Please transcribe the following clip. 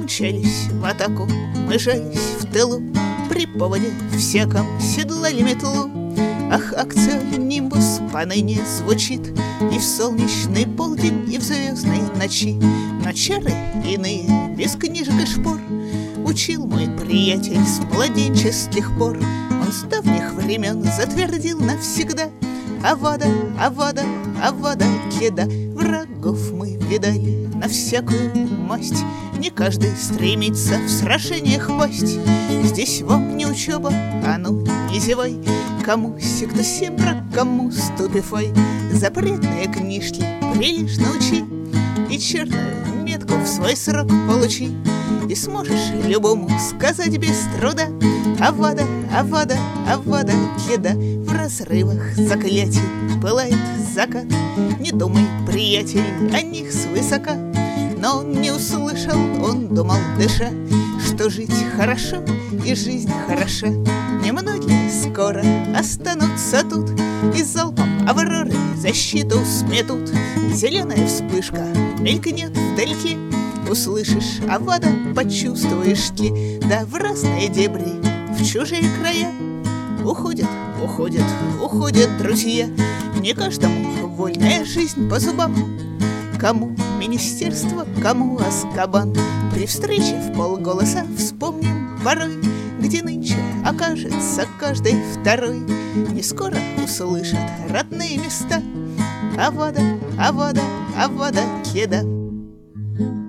Мчались в атаку, мы жались в тылу, при поводе всяком седлали метлу. Ах, акция «Нимбус» поныне звучит и в солнечный полдень, и в звездной ночи. Но чары иные, без книжек и шпор, учил мой приятель с младенческих пор. Он с давних времен затвердил навсегда: Авада, Авада, Авада Кеда. Врагов мы видали на всякую масть, не каждый стремится в сражениях пасть. Здесь вам не учеба, а ну не зевай, кому секта Сембра, кому ступифай. Запретные книжки прилишь научи, и черную метку в свой срок получи, и сможешь любому сказать без труда: Авада, Авада, Авада Кеда. В разрывах заклятий пылает закат. Не думай, приятель, о них свысока. Но он не услышал, он думал, дыша, что жить хорошо и жизнь хороша. Немногие скоро останутся тут, и залпом авроры защиту сметут. Зеленая вспышка мелькнет вдалеке, услышишь Авада, почувствуешь ки. Да в разные дебри, в чужие края уходят, уходят, уходят друзья. Не каждому вольная жизнь по зубам, кому министерство, кому Азкабан. При встрече в полголоса вспомним порой, где нынче окажется каждый второй. Не скоро услышат родные места: Авада, Авада, Авада Кеда.